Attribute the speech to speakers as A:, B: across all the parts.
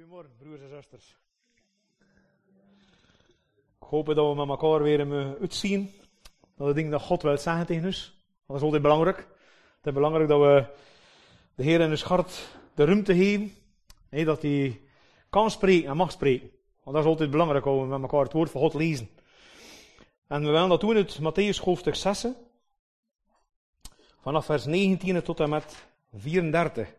A: Goedemorgen, broers en zusters. Ik hoop dat we met elkaar weer uitzien. Dat de dingen dat God wil zeggen tegen ons. Dat is altijd belangrijk. Het is belangrijk dat we de Heer in ons hart de ruimte geven. Dat hij kan spreken en mag spreken. Want dat is altijd belangrijk, dat we met elkaar het woord van God lezen. En we willen dat doen uit Mattheüs hoofdstuk 6. Vanaf vers 19 tot en met 34.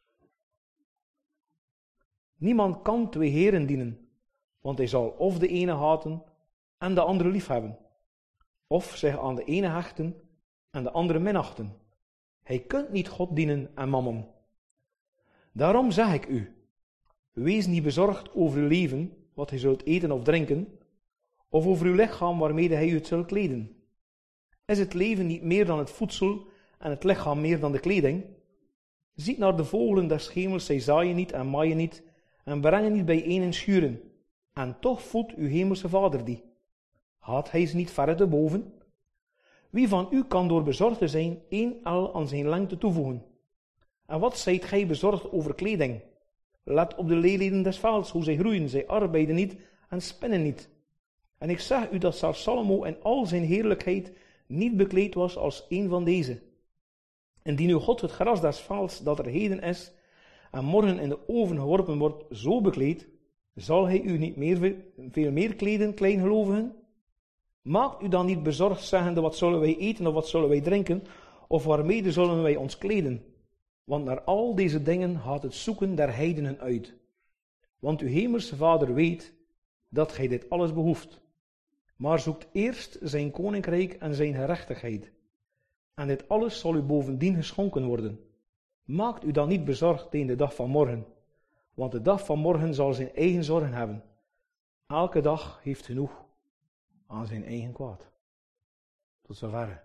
A: Niemand kan twee heren dienen, want hij zal of de ene haten en de andere liefhebben, of zich aan de ene hechten en de andere minachten. Hij kunt niet God dienen en mammon. Daarom zeg ik u, wees niet bezorgd over uw leven, wat gij zult eten of drinken, of over uw lichaam waarmee hij u zult kleden. Is het leven niet meer dan het voedsel en het lichaam meer dan de kleding? Ziet naar de vogelen des hemels, zij zaaien niet en maaien niet, en brengen niet bijeen in schuren. En toch voedt uw hemelse Vader die. Haat hij ze niet verre te boven? Wie van u kan door bezorgd te zijn 1 el aan zijn lengte toevoegen? En wat zijt gij bezorgd over kleding? Let op de lelieden des velds, hoe zij groeien, zij arbeiden niet en spinnen niet. En ik zeg u dat zelfs Salomo in al zijn heerlijkheid niet bekleed was als een van deze. Indien uw God het gras des velds dat er heden is, en morgen in de oven geworpen wordt, zo bekleed, zal hij u niet veel meer kleden, kleingelovigen? Maakt u dan niet bezorgd, zeggende, wat zullen wij eten of wat zullen wij drinken, of waarmede zullen wij ons kleden? Want naar al deze dingen gaat het zoeken der heidenen uit. Want uw hemelse Vader weet dat gij dit alles behoeft. Maar zoekt eerst zijn koninkrijk en zijn gerechtigheid. En dit alles zal u bovendien geschonken worden. Maakt u dan niet bezorgd tegen de dag van morgen, want de dag van morgen zal zijn eigen zorgen hebben. Elke dag heeft genoeg aan zijn eigen kwaad. Tot zover.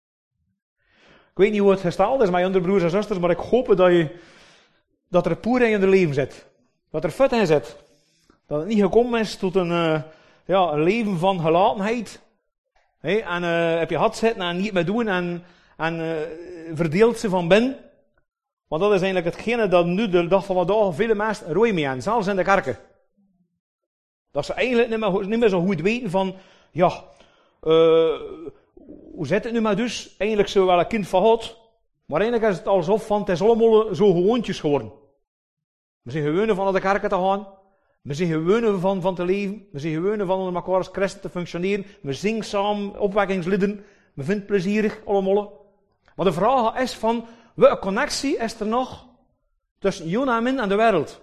A: Ik weet niet hoe het gesteld is met je andere broers en zusters, maar ik hoop dat er poer in je leven zit. Dat er fut in zit. Dat het niet gekomen is tot een leven van gelatenheid. En heb je had zitten en niet meer doen en verdeelt ze van binnen. Want dat is eigenlijk hetgene dat nu de dag van vandaag vele mensen rooi mee hebben, zelfs in de kerken. Dat ze eigenlijk niet meer zo goed weten van, hoe zit het nu maar dus? Eigenlijk zijn we wel een kind van God, maar eigenlijk is het alsof het is allemaal zo gewoontjes geworden. We zijn gewoon van naar de kerken te gaan, we zijn gewoon van te leven, we zijn gewoon van onder elkaar als christen te functioneren, we zingen samen opwekkingsliederen, we vinden het plezierig allemaal. Maar de vraag is van, welke connectie is er nog tussen Jonamin en de wereld?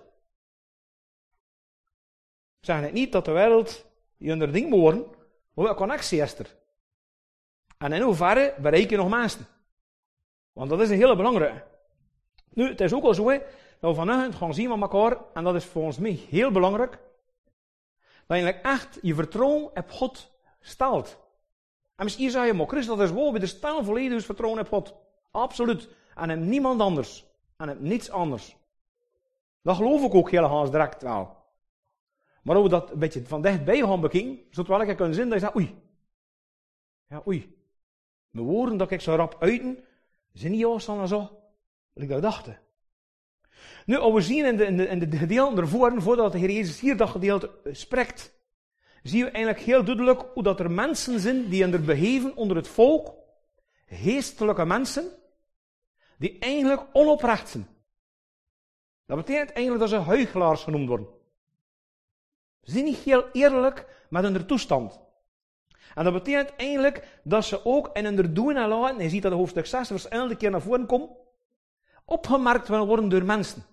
A: Ik zeg niet dat de wereld je onder ding moet worden, maar welke connectie is er? En in hoeverre bereik je nog mensen? Want dat is een hele belangrijke. Nu, het is ook al zo, dat we vanuit gaan zien met elkaar, en dat is volgens mij heel belangrijk, dat je echt je vertrouwen op God stelt. En misschien zeg je, maar Christus, dat is wel, we stellen volledig ons vertrouwen op God. Absoluut. En op niemand anders. En op niets anders. Dat geloof ik ook heel haast direct wel. Maar als we dat een beetje van dichtbij gaan bekijken, zou het wel een keer kunnen zijn dat je zegt, oei. Ja, oei. Mijn woorden dat ik zo rap uiten, zijn niet juist dan zo, wat ik dat dacht. Nu, als we zien in de gedeelten ervoor, voordat de Heer Jezus hier dat gedeelte spreekt, zien we eigenlijk heel duidelijk hoe dat er mensen zijn die er beheven onder het volk, geestelijke mensen, die eigenlijk onoprecht zijn. Dat betekent eigenlijk dat ze huichelaars genoemd worden. Ze zijn niet heel eerlijk met hun toestand. En dat betekent eigenlijk dat ze ook in hun doen en laten, je ziet dat de hoofdstuk 6 vers 11 keer naar voren komt, opgemerkt willen worden door mensen.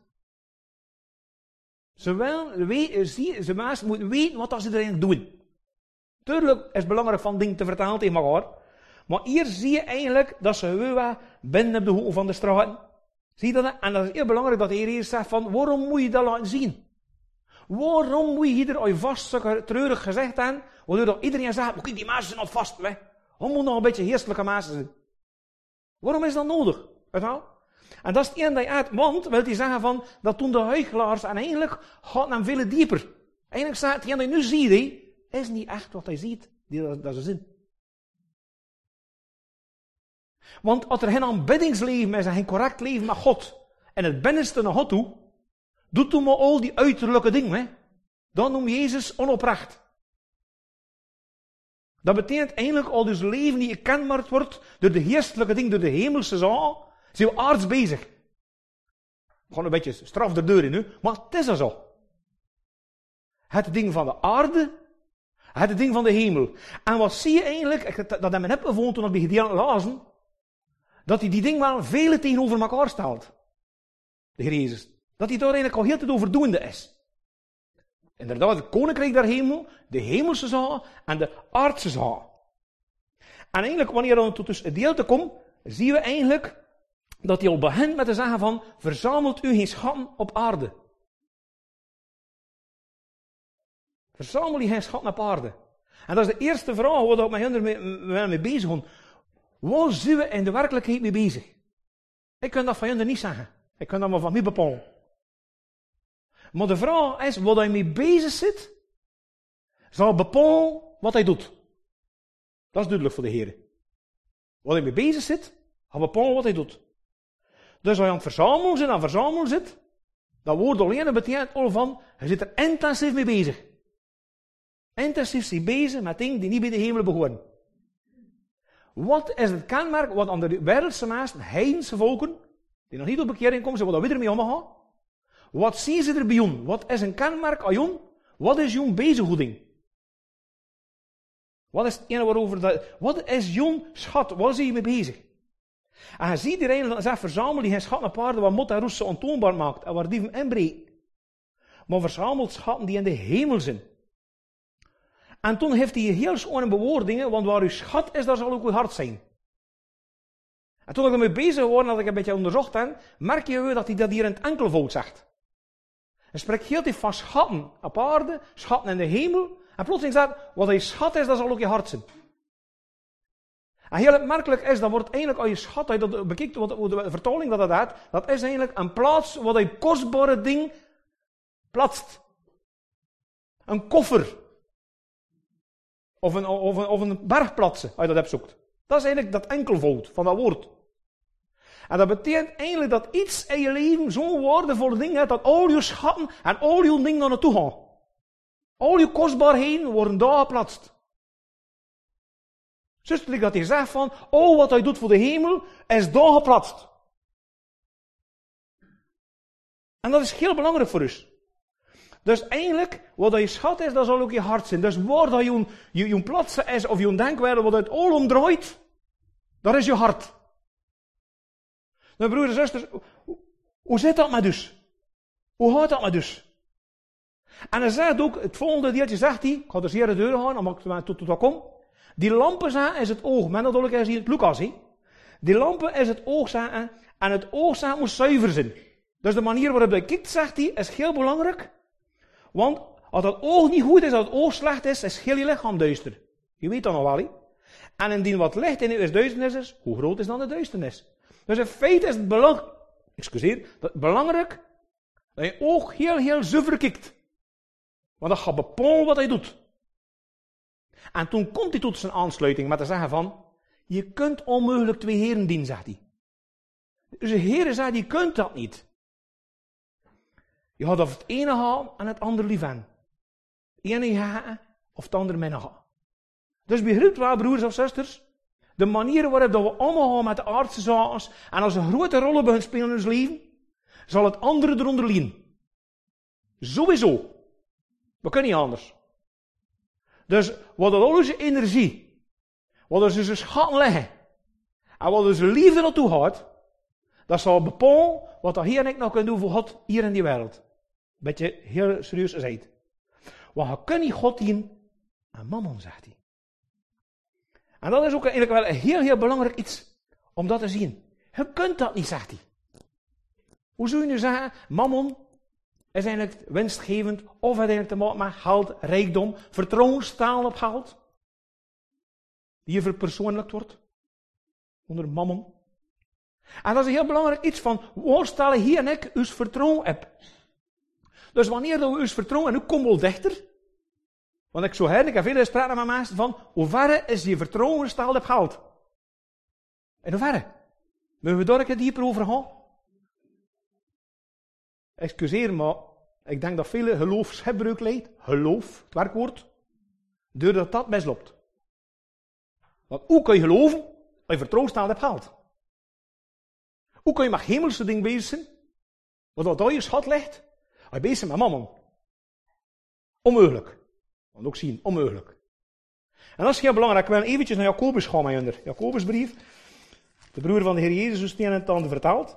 A: Ze mensen moeten weten wat ze erin doen. Tuurlijk is het belangrijk van dingen te vertellen tegen elkaar. Maar hier zie je eigenlijk dat ze gewoon binnen op de hoeken van de straten. Zie je dat? En dat is heel belangrijk dat de Heer Jezus zegt van, waarom moet je dat laten zien? Waarom moet je hier al vast zulke treurig gezegd hebben, waardoor dat iedereen zegt, kijk, die mensen zijn al vast, hè? We moeten nog een beetje geestelijke mensen zijn. Waarom is dat nodig? Weet je wel? En dat is het ene dat je uit, want, wil hij zeggen van, dat toen de huichelaars, en eigenlijk gaat het hem veel dieper. Eigenlijk zegt hetgeen dat je nu ziet, is niet echt wat hij ziet, dat ze zien. Want als er geen aanbiddingsleven is en geen correct leven met God, en het binnenste naar God toe, doet toen maar al die uiterlijke dingen. Hè? Dan noemt Jezus onoprecht. Dat betekent eigenlijk al dus leven die gekenmerkt wordt door de geestelijke dingen, door de hemelse zaken, zijn we aards bezig. Gewoon een beetje straf de deur in nu, maar het is er zo. Het ding van de aarde, het ding van de hemel. En wat zie je eigenlijk, dat hebben we net bevonden toen we bij gedeelte lazen, dat hij die ding wel vele tegenover elkaar stelt. De Heer Jezus. Dat hij daar eigenlijk al heel tijd overdoende is. Inderdaad, het koninkrijk der hemel, de hemelse zaken en de aardse zaken. En eigenlijk, wanneer dan tot dus het gedeelte komt, zien we eigenlijk dat hij al begint met te zeggen van, verzamelt u geen schatten op aarde. Verzamel je geen schatten op aarde. En dat is de eerste vraag waar ik met hen mee bezig ben. Waar zijn we in de werkelijkheid mee bezig? Ik kan dat van hen niet zeggen. Ik kan dat maar van mij bepalen. Maar de vraag is, wat hij mee bezig zit, zal bepalen wat hij doet. Dat is duidelijk voor de Heer. Wat hij mee bezig zit, zal bepalen wat hij doet. Dus als je aan het verzamelen zit, dat woord alleen betekent al van, je zit er intensief mee bezig. Intensief zijn bezig met dingen die niet bij de hemel behoren. Wat is het kenmerk wat aan de wereldse mensen, heidense volken, die nog niet tot bekering komen, wat we ermee omgaan? Wat zien ze er bij jou? Wat is een kenmerk aan jou? Wat is jouw bezighouding? Wat is het ene waarover dat... Wat is jouw schat? Waar zie je mee bezig? En je ziet hier eigenlijk, dat verzamel die geen schat naar paarden, wat mot en roes ontoonbaar maakt, en waar die hem inbreekt. Maar verzamelt schatten die in de hemel zijn. En toen heeft hij heel schone bewoordingen, want waar uw schat is, daar zal ook uw hart zijn. En toen ik ermee bezig geworden, dat ik een beetje onderzocht heb, merk je dat hij dat hier in het enkelvoud zegt. Hij spreekt heel tijd van schatten op aarde, schatten in de hemel, en plotseling zegt, wat je schat is, dat zal ook je hart zijn. En heel opmerkelijk is, dat wordt eigenlijk, als je schat, als je dat bekijkt, de vertaling dat had, dat is eigenlijk een plaats waar je kostbare ding plaatst. Een koffer. Of een berg plaatsen, als je dat hebt zoekt. Dat is eigenlijk dat enkelvoud van dat woord. En dat betekent eigenlijk dat iets in je leven zo'n waardevol ding heeft, dat al je schatten en al je dingen naar naartoe gaan. Al je kostbaarheden worden daar geplaatst. Zusterlijk dat hij zegt van, al wat hij doet voor de hemel, is daar geplaatst. En dat is heel belangrijk voor ons. Dus eigenlijk, wat je schat is, dat zal ook je hart zijn. Dus waar dat je plaatsen is, of je denkwereld, wat het al omdraait, dat is je hart. Nou, broers en zusters, hoe zit dat met dus? Hoe gaat dat met dus? En hij zegt ook, het volgende deeltje zegt hij, ik ga dus hier de deur gaan, omdat ik tot dat kom. Die lampen zijn is het oog. Men natuurlijk is hier het Lucas, hè. Die lampen is het oog, zeggen, en het oog zijn moet zuiver zijn. Dus de manier waarop je kijkt, zegt hij, is heel belangrijk. Want als het oog niet goed is, als het oog slecht is heel je lichaam duister. Je weet dat nog wel, hè. En indien wat licht in je duisternis is, hoe groot is dan de duisternis? Dus in feite is het belangrijk dat je oog heel zuiver kijkt. Want dat gaat bepalen wat hij doet. En toen komt hij tot zijn aansluiting met te zeggen van, je kunt onmogelijk twee heren dienen, zegt hij. Dus de Heer zegt, je kunt dat niet. Je gaat of het ene gaan en het andere lief hebben. Het ene gaan of het andere minnen gaan. Dus begrijpt wel, broers of zusters, de manier waarop we omgaan met de aardse zaken, en als een grote rol beginnen spelen in ons leven, zal het andere eronder liegen. Sowieso. We kunnen niet anders. Dus wat al onze energie, wat onze schatten leggen, en wat onze liefde naartoe gaat, dat zal bepalen wat dat hier en ik nog kunnen doen voor God hier in die wereld. Beetje heel serieus gezegd. Want je kunt niet God dienen aan mammon, zegt hij. En dat is ook eigenlijk wel een heel belangrijk iets om dat te zien. Je kunt dat niet, zegt hij. Hoe zou je nu zeggen, mammon is eigenlijk winstgevend of uiteindelijk te maken met geld, rijkdom, vertrouwen staan op geld, die verpersoonlijkt wordt onder mammon. En dat is een heel belangrijk iets van, waar stellen hier en ik uw vertrouwen op? Dus wanneer we uw vertrouwen, en nu komen we wel dichter, want ik heb veel gesprekken met mensen van, hoe ver is je vertrouwen gesteld op geld? In hoeverre? Mogen we daar een keer dieper over gaan? Excuseer, maar Ik denk dat vele geloofsgebruik leidt, geloof, het werkwoord, doordat dat misloopt. Want hoe kun je geloven als je vertrouwen stelt op geld? Hoe kun je met hemelse dingen bezig zijn, wat daar je schat ligt, als je bezig bent met mammon? Onmogelijk. Want ook zien, onmogelijk. En dat is heel belangrijk. Ik wil eventjes naar Jacobus gaan, mijn onder. Jacobusbrief. De broer van de Heer Jezus, zoals die in het ander vertaalt.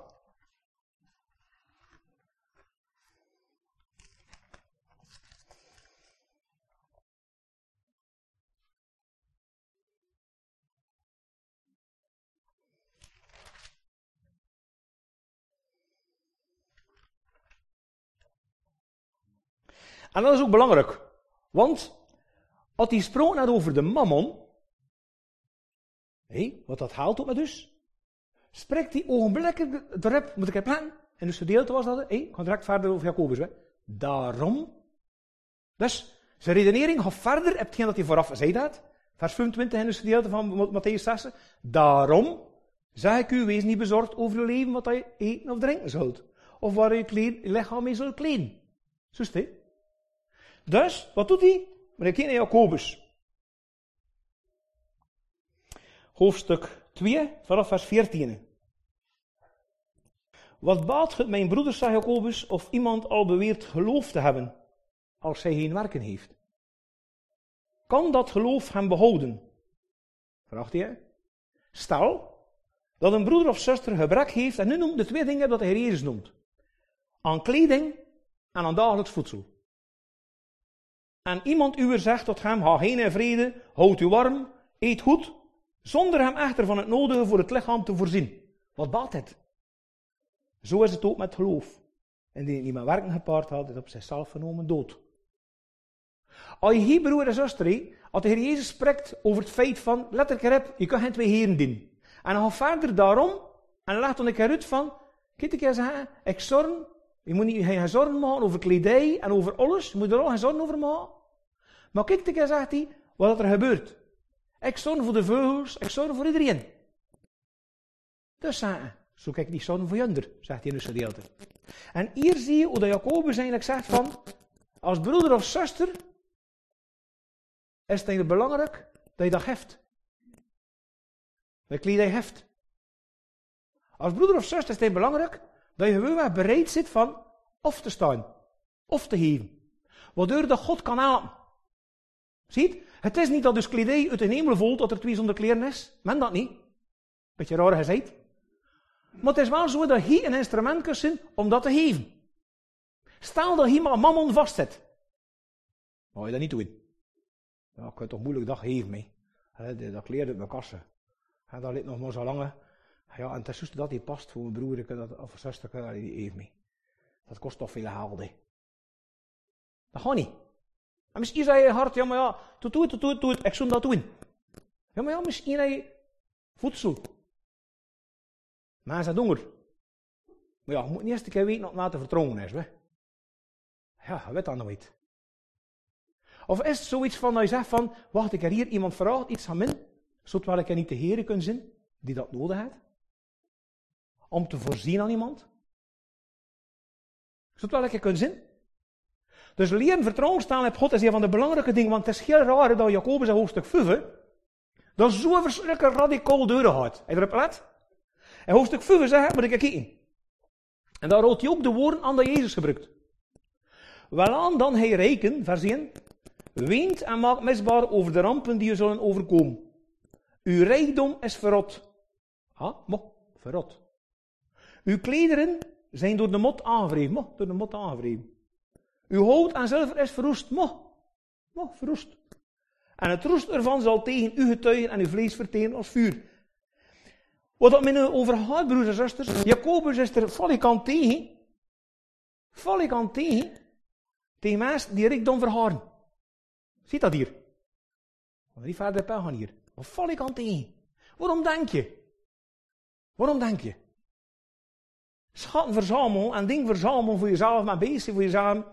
A: En dat is ook belangrijk. Want, als hij gesproken had over de mammon, wat dat haalt ook met dus, spreekt hij ogenblikkelijk erop, moet ik het plannen, en dus gedeelte was dat, ik ga direct verder over Jacobus, daarom, dus, zijn redenering gaat verder, op hetgeen dat hij vooraf zei dat, vers 25 in dus gedeelte van Matthäus 6, daarom, zeg ik u, wees niet bezorgd over je leven, wat je eten of drinken zult, of waar je lichaam mee zult kleden. Zo is het, Dus, wat doet hij? Maar ik kijk naar Jacobus. Hoofdstuk 2, vanaf vers 14. Wat baat het mijn broeders, zegt Jacobus, of iemand al beweert geloof te hebben, als hij geen werken heeft? Kan dat geloof hem behouden? Vraagt hij. Stel, dat een broeder of zuster gebrek heeft, en nu noemt de twee dingen dat de Heer Jezus noemt. Aan kleding en aan dagelijks voedsel. En iemand uwer zegt tot hem, ga heen in vrede, houd u warm, eet goed, zonder hem echter van het nodige voor het lichaam te voorzien. Wat baat het? Zo is het ook met geloof. En die niet met werken gepaard had, is op zichzelf genomen dood. Als je hier, broer en zuster, als de Heer Jezus spreekt over het feit van, let er op, je kan geen twee heren dienen. En dan gaat verder daarom, en laat dan een keer uit van, kijk ik eens zeggen, ik zorg, je moet niet geen zorgen maken over kledij en over alles, je moet er al geen zorgen over maken. Maar kijk ik eens, zegt hij, wat er gebeurt. Ik zorg voor de vogels, ik zorg voor iedereen. Dus zo kijk ik niet zorgen voor junder, zegt hij in het gedeelte. En hier zie je hoe dat Jacobus eigenlijk zegt van, als broeder of zuster, is het eigenlijk belangrijk dat je dat heft. Dat kledij heft. Als broeder of zuster is het belangrijk dat je gewoon bereid zit van of te staan, of te geven. Waardoor dat God kan helpen. Ziet? Het is niet dat dus kledij uit de hemel voelt dat er 2 zonder kleren is. Men dat niet. Beetje raar gezegd. Maar het is wel zo dat hij een instrument kan zijn om dat te geven. Stel dat hij maar mammon vastzet. Mag je dat niet doen? Ja, ik kan toch moeilijk dat geven mee. Dat kleed uit mijn kassen. Dat ligt nog maar zo lang. Ja, en het is juist dat die past voor mijn broer of zuster, die heeft mee. Dat kost toch veel geld. Dat gaat niet. En misschien zei je hart, ja maar ja, doe het, ik zou dat doen. Ja maar ja, misschien heb je voedsel. Mensen hebben honger. Maar ja, je moet niet eerst een keer weten wat na te vertrouwen is. Hè? Ja, je weet dat nooit. Of is het zoiets van dat je zegt van, wacht, ik heb hier iemand vraagt iets aan mij, zodat ik niet de Heer kan zien, die dat nodig heeft. Om te voorzien aan iemand. Zodat ik kan zien. Dus leren vertrouwen stellen op God is een van de belangrijke dingen, want het is heel raar dat Jacobus in hoofdstuk 5, dat zo verschrikkelijk radicaal doorgaat. Heb je erop gelet? In hoofdstuk 5 zegt, moet ik kijken. En daar houdt hij ook de woorden aan dat Jezus gebruikt. Welaan dan hij rijken, vers 1, weent en maakt misbaar over de rampen die je zullen overkomen. Uw rijkdom is verrot. Verrot. Uw klederen zijn door de mot aangevreven. Uw hout en zilver is verroest. Verroest. En het roest ervan zal tegen u getuigen en uw vlees verteren als vuur. Wat dat men nu over gaat, broers en zusters, Jacobus is er valikant tegen. Tegen mensen die rijkdom verharen. Ziet dat hier? We gaan niet verder op gaan hier. Maar valikant tegen. Waarom denk je? Schatten verzamelen en dingen verzamelen voor jezelf, maar bezig voor jezelf.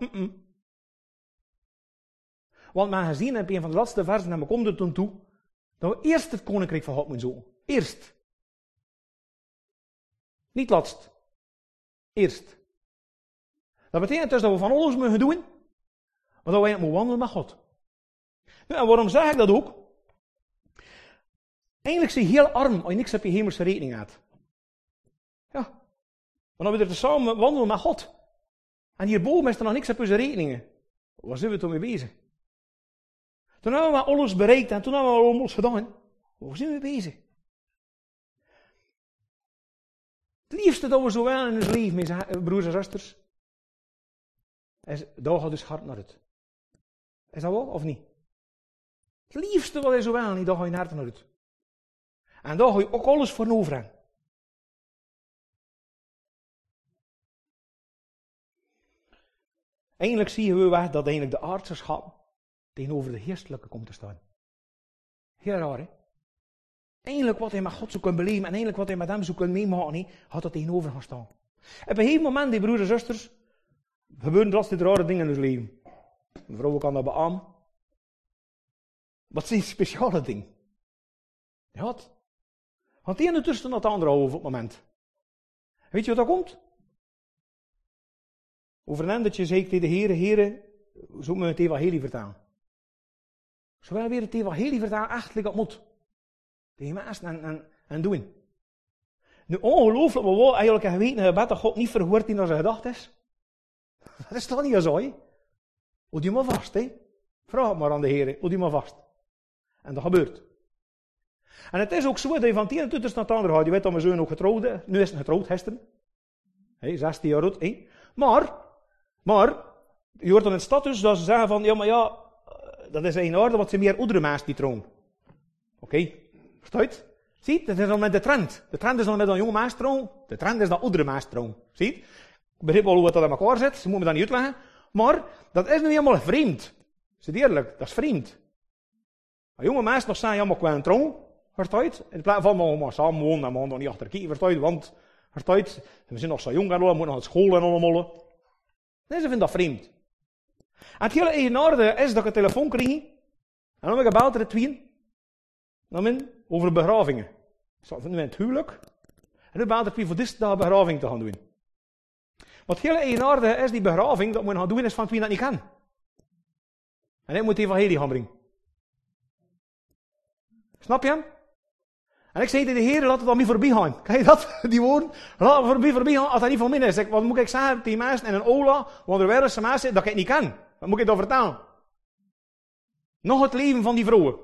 A: Want men gezien heb je een van de laatste versen en we komen er toen toe, dat we eerst het koninkrijk van God moeten zoeken. Eerst. Niet laatst. Eerst. Dat betekent dus dat we van alles moeten doen, maar dat wij moeten wandelen met God. Nu, en waarom zeg ik dat ook? Eigenlijk zie je heel arm als je niks op je hemelse rekening hebt. Ja. Maar dan we er samen wandelen met God. En hierboven is er nog niks op onze rekeningen. Waar zijn we toen mee bezig? Toen hebben we alles bereikt en toen hebben we alles gedaan. Waar zijn we bezig? Het liefste dat we zo wel in ons leven, mijn broers en zusters, is, daar gaat dus hart naar uit. Is dat wel of niet? Het liefste wat je zo wel niet, daar ga je hart naar uit. En daar ga je ook alles voor over aan. Eigenlijk zien we wel dat eigenlijk de aardse tegenover de geestelijke komt te staan. Heel raar, hè? Eigenlijk wat hij met God zou kunnen beleven en eigenlijk wat hij met hem zou kunnen meemaken, had dat tegenover gaan staan. Op een gegeven moment, die broers en zusters, gebeuren drastische rare dingen in ons leven. Een vrouw kan dat beamen. Wat zijn speciale dingen? Ja, want de ene tussen dat andere over op het moment. Weet je wat dat komt? Over een endertje zei ik tegen de Heere, zo moet het evangelie vertalen. Zowel weer het evangelie vertalen, echt dat moet. Tegen mensen en doen. Nu, ongelooflijk, maar wel eigenlijk een geweten gebed dat God niet verhoort in zijn gedacht is. Dat is toch niet zo, hè? Houd je maar vast, hè? Vraag het maar aan de Heer, houd je maar vast. En dat gebeurt. En het is ook zo dat je van 10 tot naar het andere gaat. Je weet dat mijn zoon ook getrouwd is. Nu is hij getrouwd, gisteren. 16 jaar oud, hè? Maar, je hoort dan in het status dat ze zeggen van, ja, maar ja, dat is in orde, want ze meer oudere mensen die trouwen. Oké, verstaat? Zie, dat is dan met de trend. De trend is dan met een jonge mens trouwen. De trend is dat oudere mensen trouwen. Zie? Ik begrijp wel hoe het dat in elkaar zit. Ze moeten me dat niet uitleggen. Maar, dat is nu helemaal vreemd. Zeg eerlijk, dat is vreemd. Als jonge mensen nog zeggen, ja, maar ik wil een trouwen. Verstaat? In plaats van, maar samen wonen, en we gaan nog niet achter kijken. Verstaat? Want, verstaat? We zijn nog zo jong en we moeten nog naar school en allemaal. Nee, ze vinden dat vreemd. En het hele eigenaardige is dat ik een telefoon kreeg. En dan heb ik gebeld tweeën. Dan over begravingen. Zo vinden we het huwelijk. En nu belt er voor dit dag begraving te gaan doen. Wat het hele eigenaardige is, die begraving, dat we gaan doen, is van wie dat niet kan. En ik moet het evangelie gaan brengen. Snap je hem? En ik zei tegen de Heer, laat het dan niet voorbij gaan. Kijk je dat? Die woorden? Laat het voorbij gaan als dat niet van mij is. Wat moet ik zeggen tegen mensen in een aula, waar er wereldse mensen dat ik het niet kan? Wat moet ik dan vertellen? Nog het leven van die vrouwen.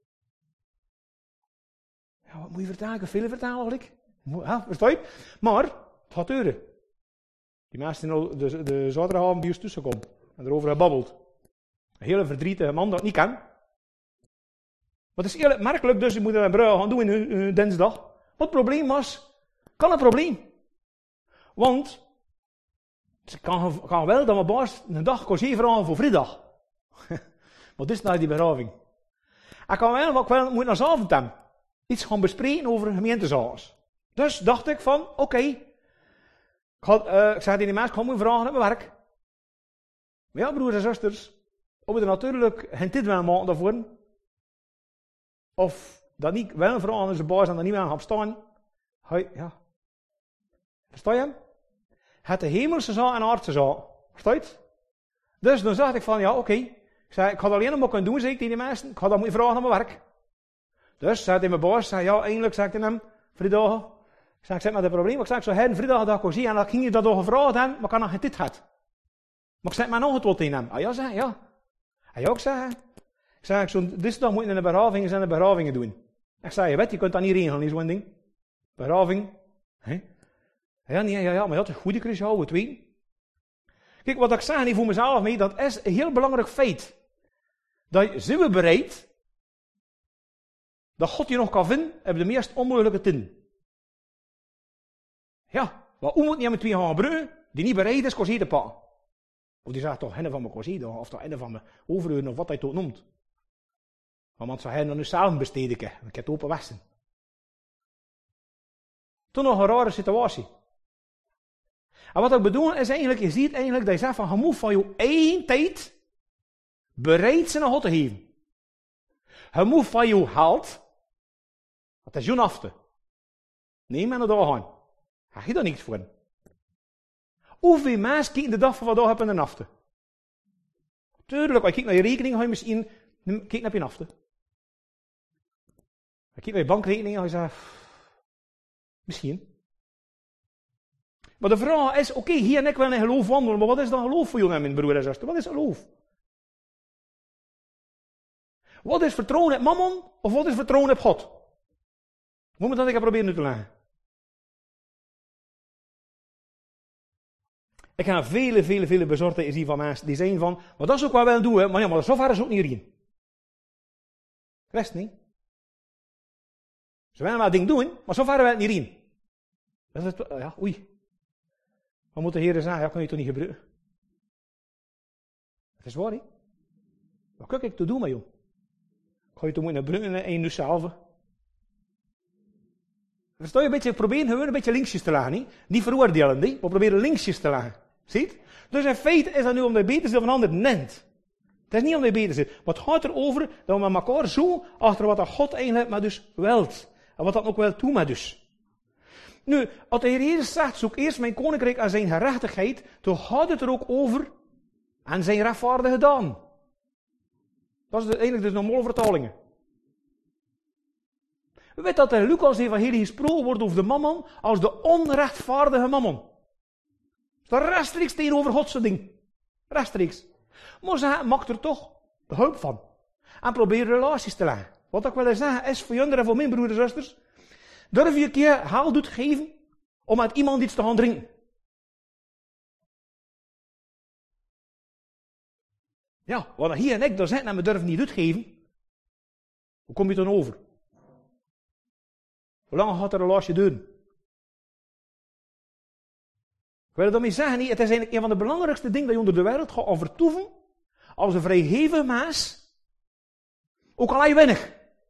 A: Ja, wat moet je vertellen? Ik kan veel vertellen eigenlijk. Ja, versta je? Maar, het gaat duren. Die mensen die de zaterdagavond bij ons tussenkomen. En erover gebabbeld. Een hele verdrietige man dat niet kan. Maar het is heel merkelijk, dus je moet een bruil gaan doen in dinsdag. Wat het probleem was, kan een probleem. Want, ze kan wel dat mijn baas een dag kon vragen voor vrijdag. Maar dit is naar die beraving. Ik kan wel, wat ik wel moet naar avond hebben. Iets gaan bespreken over gemeentezaken. Dus dacht ik van, oké. Ik zei tegen die mensen, ik ga me vragen op mijn werk. Maar ja, broers en zusters, of we er natuurlijk geen tijd willen maken daarvoor. Of dat niet wel vragen aan zijn baas en dat niet meer gaan staan. Ja. Versta je hem? Het de hemelse zaak en de aardse zaak. Versta je het? Dus dan dacht ik van, ja, oké. Ik zei, ik ga dat alleen maar kunnen doen, zei ik tegen die mensen. Ik ga dat moeten vragen aan mijn werk. Dus zei hij mijn baas, zei, ja, eindelijk, zei ik tegen hem, vrijdag. Ik zei met het probleem. Ik zei, ik zou hen vrijdag dat ik kon zien en dan ging je dat al gevraagd hebben, maar ik had nog geen tijd gehad. Maar ik zei, maar nog het wat tegen hem. Ah ja, zei ja. Ah ja, ik zei, ik zou dit dag moeten in de beravingen en de beravingen doen. Ik zei, je weet, je kunt dat niet regelen, niet zo'n ding. Beraving. Hè? Ja, nee, ja, maar dat is een goede Christus, het weet. Kijk, wat ik zeg niet voor mezelf mee, dat is een heel belangrijk feit. Dat zijn we bereid, dat God je nog kan vinden, op de meest onmogelijke tijden. Ja, maar hoe moet je met twee gaan gebruiken, die niet bereid is, korzee te pakken? Of die zegt toch, henne van mijn korzee, of toch henne van mijn overuren, of wat hij toch noemt. Want zou hij dan nu zelf besteden, ik heb het open westen. Toen nog een rare situatie. En wat ik bedoel is eigenlijk, je ziet eigenlijk dat je zegt van, je moet van je eigen tijd bereid zijn naar God te geven. Je moet van je geld, dat is je afte. Neem maar naar daar gaan. Ga je daar niks voor. Hoeveel mensen kijken de dag van vandaag op een nafte? Tuurlijk, als je kijkt naar je rekening, ga je misschien kijken naar je nafte. Als je kijkt naar je bankrekening, ga je zeggen, misschien. Maar de vraag is, oké, hier en ik wil in geloof wandelen, maar wat is dan geloof voor jullie, mijn broer en zuster? Wat is geloof? Wat is vertrouwen op mammon, of wat is vertrouwen op God? Hoe moet dat ik proberen uit te leggen? Ik ga vele bezorgdheden zien van mensen die zeggen van, maar dat is ook wat wij doen, hè? Maar ja, maar zover is ook niet erin. Rest niet. Ze willen wel dingen doen, maar zover wil het niet in. Dat is het, ja, oei. Wat moet de Heer zeggen? Ja, kan je toch niet gebruiken? Het is waar, hè? Wat kan ik te doen met jou? Ga je toch moeten gebruiken en je zelf? Versta je, een beetje proberen gewoon een beetje linksjes te lagen, hè? Niet veroordelen, hè? Maar proberen linksjes te lagen. Ziet? Dus in feite is dat nu omdat je beter zit van een ander nent. Het is niet omdat je beter zit. Maar het gaat erover dat we met elkaar zo achter wat God eigenlijk maar dus wilt. En wat dat ook wel toe maar dus. Nu, als de Heer Jezus zegt, zoek eerst mijn koninkrijk en zijn gerechtigheid, dan gaat het er ook over aan zijn rechtvaardige daden. Dat is eigenlijk dus nog mooie vertalingen. We weten dat in Lucas evangelie gesproken wordt over de mammon als de onrechtvaardige mammon. Dat is rechtstreeks tegenover Godse ding. Rechtstreeks. Maar ze maakt er toch behulp van. En probeer relaties te leggen. Wat ik wil zeggen is voor jullie en voor mijn broers en zusters. Durf je een keer haal doet geven om met iemand iets te gaan drinken. Ja, wat hier en ik daar zitten en we durven niet uitgeven. Hoe kom je dan over? Hoe lang gaat de relatie duren? Ik wil daarmee zeggen, het is eigenlijk een van de belangrijkste dingen dat je onder de wereld gaat overtoeven als een vrijgevige mens, ook al je weinig.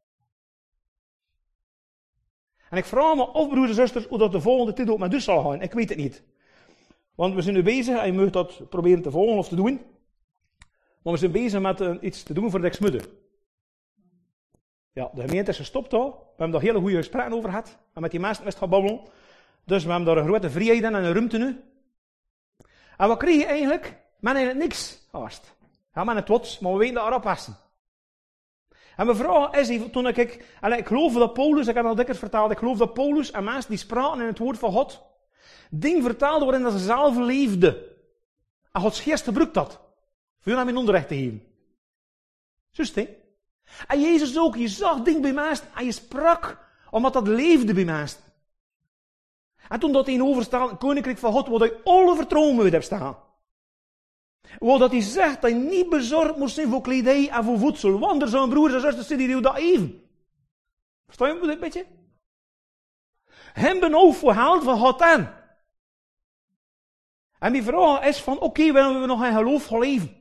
A: En ik vraag me af, broers en zusters, hoe dat de volgende tijd ook met dus zal gaan. Ik weet het niet. Want we zijn nu bezig, en je moet dat proberen te volgen of te doen. Maar we zijn bezig met iets te doen voor de Exmudde. Ja, de gemeente is gestopt al. We hebben daar hele goede gesprekken over gehad. En met die mensen is het gaan babbelen. Dus we hebben daar een grote vrijheid in en een ruimte nu. En wat kreeg je eigenlijk? Men eigenlijk niks. Haast. Ja, men het trots, maar we weten dat erop passen. En mijn vraag is, toen ik geloof dat Paulus, ik heb al dikwijls vertaald, ik geloof dat Paulus en mensen die spraken in het woord van God, dingen vertaalden waarin dat ze zelf leefden. En Gods geest gebruikt dat. Voor jou naar mijn onderricht te geven. Zus, hè? En Jezus ook, je zag dingen bij mensen en je sprak, omdat dat leefde bij mensen. En toen dat tegenover staat, het koninkrijk van God, waar je alle vertrouwen mee hebt staan. Waar dat hij zegt dat je niet bezorgd moet zijn voor kledij en voor voedsel. Want er zijn broers en zusters die dat even. Versta je dit beetje? Hem benauwd voor geld van God aan. En die vraag is van, oké, willen we nog in geloof gaan leven?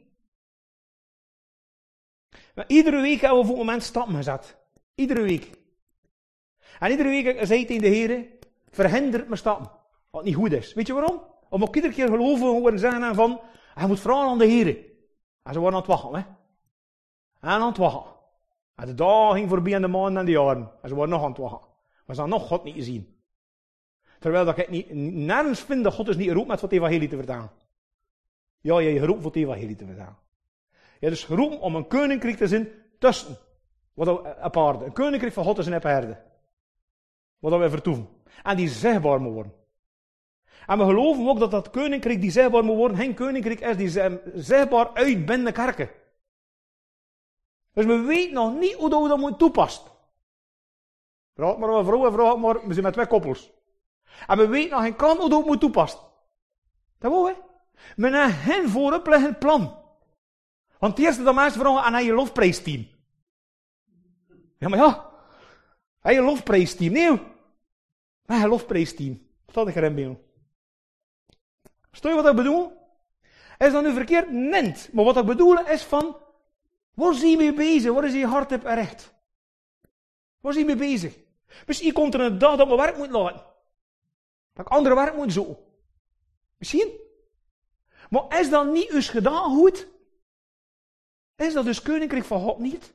A: Maar iedere week hebben we voor het moment stappen gezet. Iedere week. En iedere week zei tegen de Heer, verhindert me stappen. Wat niet goed is. Weet je waarom? Om ook iedere keer geloven horen zeggen van, hij moet vragen aan de Heer. En ze worden aan het wachten, hè. En aan het wachten. En de dagen ging voorbij en de maanden en de jaren. En ze worden nog aan het wachten. Maar ze hadden nog God niet gezien. Terwijl dat ik niet nergens vind dat God dus niet geroepen met voor het evangelie te vertalen. Ja, je geroepen voor het evangelie te vertalen. Je is dus geroepen om een koninkrijk te zijn tussen. Wat op aarde. Een koninkrijk van God te zijn op aarde. Wat we vertoeven. En die zichtbaar moet worden. En we geloven ook dat dat koninkrijk die zichtbaar moet worden, geen koninkrijk is die zichtbaar uit binnen de kerken. Dus we weten nog niet hoe we dat moeten toepassen. Vraag maar een vrouw en vraag maar, we zijn met 2 koppels. En we weten nog geen kant hoe we dat moeten toepassen. Dat wil we. Maar naar hen voorop ligt een plan. Want het eerste dat mensen vragen aan je lofprijsteam. Ja, maar ja. Aan je lofprijsteam. Nee. Maar je lofprijsteam. Dat ik erin ben. Versta je wat ik bedoel? Is dat nu verkeerd? Nent. Maar wat ik bedoel is van, waar is je mee bezig? Waar is je hart op recht? Waar is je mee bezig? Misschien komt er een dag dat mijn werk moet laten. Dat ik andere werk moet zoeken. Misschien. Maar is dat niet eens gedaan goed? Is dat dus koninkrijk van God niet?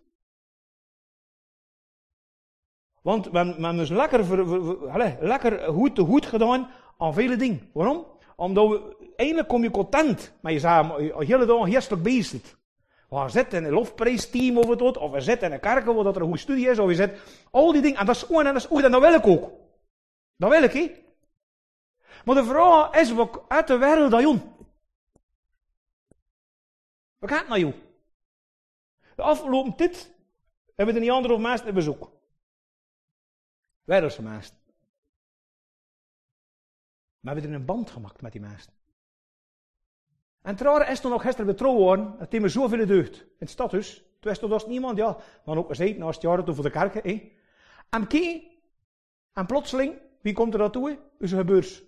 A: Want we hebben dus lekker goed gedaan aan vele dingen. Waarom? Omdat we uiteindelijk kom je content. Maar je zei, de hele dag geestelijk bezig zit. We zitten in een lofprijsteam of we zitten in een kerk waar er een goede studie is. Of je zit, al die dingen. En dat is goed en dat is goed en dat wil ik ook. Dat wil ik, hè. Maar de vraag is, wat uit de wereld dat doen? Wat gaat naar jou? De afgelopen tijd hebben we er niet andere of mensen in bezoek. Wereldse mensen. Maar we hebben er een band gemaakt met die mensen. En het rare is toen nog gisteren betrouwen worden, het heeft me zoveel deugd. In het stadhuis, toen was er niemand, ja, maar ook gezegd, naast het jaar toen voor de kerken, hè. En kijk, en plotseling, wie komt er naartoe? Onze gebeurs.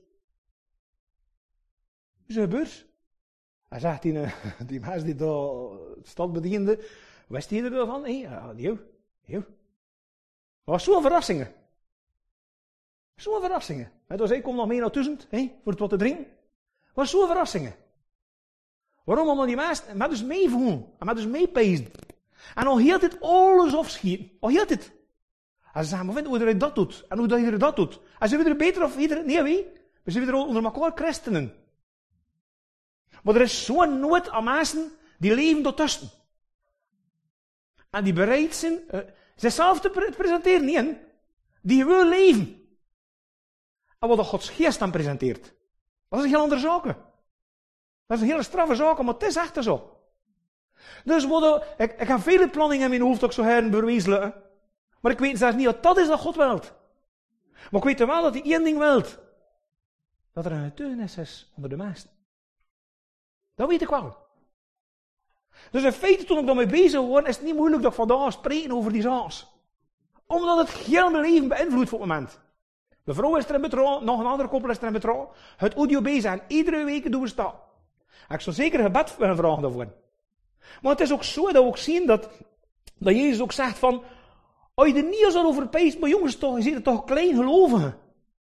A: Onze gebeurs. Hij zegt, die mensen die daar de stad bedienden, wist hij ervan? Hé, ja, die. Dat was zo'n verrassingen. Zo'n verrassingen. Dus ik kom nog mee naar 1000, voor het wat te drinken. Dat was zo'n verrassingen. Waarom? Omdat die mensen met ons meevoelen. En met ons meepezen. En al heel dit alles afschieten. Al heel dit. En ze zeggen, maar vind hoe iedereen dat doet. En hoe dat iedereen dat doet. En zijn we er beter of iedereen? Nee, we zijn weer onder elkaar christenen. Maar er is zo'n nood aan mensen die leven daartussen. En die bereid zijn zichzelf te presenteren. Nee, die wil leven. En wat Gods geest dan presenteert. Dat is een heel andere zaak. Dat is een hele straffe zaak, maar het is echt zo. Dus ik heb vele planningen in mijn hoofd ook zo herbewezenlijken. Maar ik weet zelfs niet dat is dat God wilt. Maar ik weet wel dat hij één ding wilt. Dat er een getuigenis is onder de mensen. Dat weet ik wel. Dus in feite, toen ik daarmee bezig word, is het niet moeilijk dat ik vandaag spreken over die zaken. Omdat het heel mijn leven beïnvloedt voor het moment. De vrouw is erin betrokken, nog een andere koppel is erin betrokken. Het audio bezig en iedere week doen we dat. En ik zou zeker gebed vragen daarvoor. Maar het is ook zo dat we ook zien dat Jezus ook zegt van, als je er niet zo over peest, maar jongens, toch, je ziet het toch klein gelovigen.